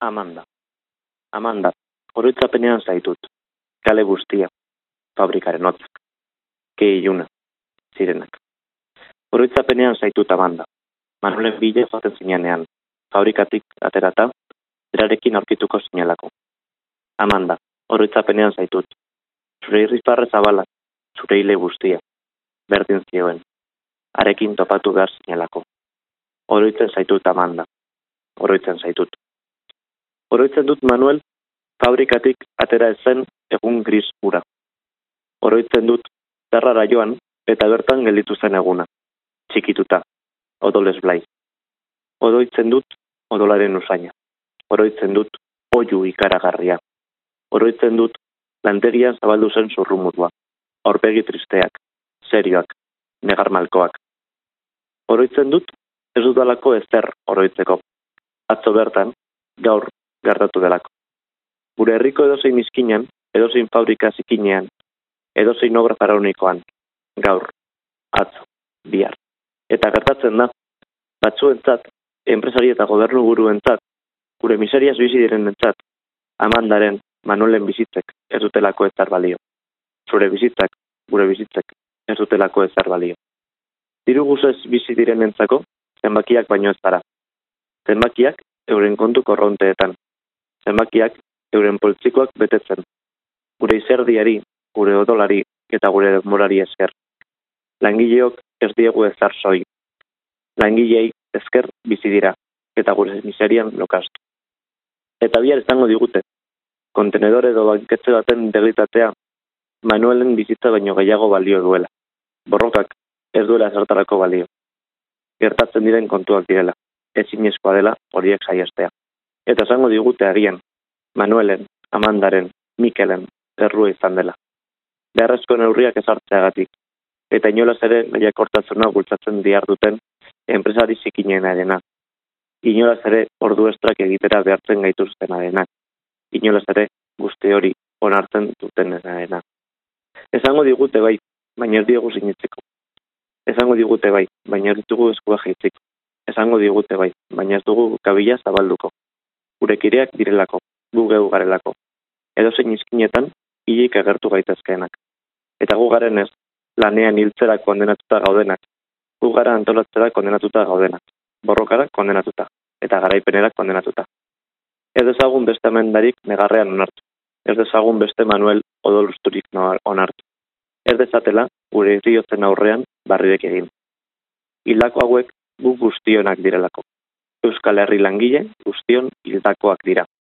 Amanda. Amanda, oroitzapenean zaitut. Kale guztia, fabrikaren hotzak. Ke iluna, zirenak. Oroitzapenean zaitut Amanda. Manuelen bile joaten zinean, fabrikatik aterata, berarekin aurkituko zinelako. Amanda, oroitzapenean zaitut. Zure irrifarre zabala, zure hile guztia. Berdin zioen. Arekin topatu behar zinelako. Oroitzen zaitut Amanda. Oroitzen zaitut. Oroitzen dut Manuel, fabrikatik atera ezen egun gris ura. Oroitzen dut zerrara joan eta bertan gelditu zen eguna. Txikituta, odolez blai. Oroitzen dut odolaren usaina. Oroitzen dut oihu ikaragarria. Oroitzen dut lantegian zabaldu zen zurrumurua. Aurpegi tristeak, serioak, negarmalkoak. Oroitzen dut ez dudalako ezer oroitzeko. Atzo bertan, gaur gertatu delako. Gure herriko edozein izkinan, edozein fabrika zikinean, edozein obra faraonikoan, gaur, atzo, bihar. Eta gertatzen da, batzuentzat, enpresari eta gobernu buruentzat, gure miseriaz bizi direnentzat, Amandaren, Manuelen bizitzek ez dutelako ezer balio. Zure bizitzak, gure bizitzek ez dutelako ezer balio. Diru guzez bizi direnentzako, zenbakiak baino ez dara. Zenbakiak euren kontu korronteetan. Zenbakiak euren poltsikoak betetzen. Gure izerdiari, gure odolari eta gure denborari esker. Langileok ez diegu ezar soi. Langilei esker bizi dira eta gure miserian lokastu. Eta bihar izango digute, kontenedore edo banketxe baten integritatea Manuelen bizitza baino gehiago balio duela. Borrokak ez duela zertarako balio. Gertatzen diren kontuak direla. Ezinezkoa dela horiek saiestea. Eta esango digute agian, Manuelen, Amandaren, Mikelen, errua izan dela. Beharrezko neurriak ezartzeagatik, eta inolaz ere lehiakortasuna bultzatzen dihar duten enpresari zikinenarena. Inolaz ere ordu estrak egitera behartzen gaituztenarenak. Inolaz ere guzti hori onartzen dutenarena. Esango digute bai, baina ez diegu sinitzeko. Esango digute bai, baina ez ditugu eskua jaitziko. Esango digute bai, baina ez dugu kabila zabalduko. Gure kireak direlako, gu geu garelako. Edozein izkinetan, hilik agertu gaitezkeenak. Eta gu garen ez, lanean hiltzera kondenatuta gaudenak. Gu gara antolatzera kondenatuta gaudenak. Borrokara kondenatuta. Eta garaipenera kondenatuta. Ez dezagun beste amendarik negarrean onartu. Ez dezagun beste Manuel odolusturik onartu. Ez dezatela, gure irriotzen aurrean barrirek egin. Hildako hauek gu guztionak direlako. Euskal Herri langile guztion hildakoak dira.